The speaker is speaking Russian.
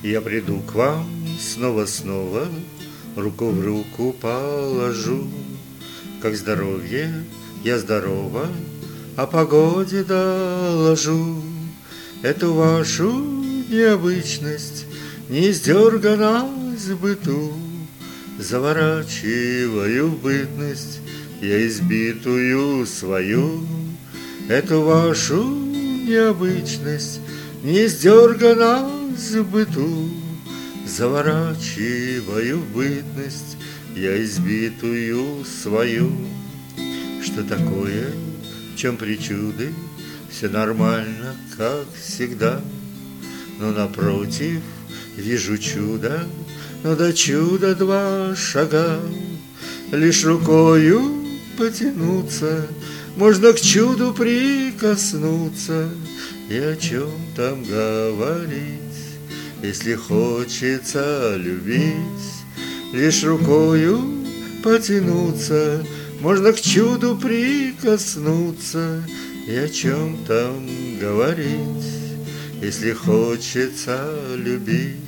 Я приду к вам снова-снова, руку в руку положу. Как здоровье, я здорова, о погоде доложу. Эту вашу необычность не издерганность в быту заворачиваю в бытность я избитую свою. Эту вашу необычность не издерганность в быту заворачиваю в бытность я избитую свою. Что такое, в чем причуды? Все нормально, как всегда. Но напротив вижу чудо, но до чуда 2 шага. Лишь рукою потянуться можно к чуду прикоснуться и о чем там говорить, если хочется любить. Лишь рукою потянуться можно к чуду прикоснуться и о чем там говорить, если хочется любить.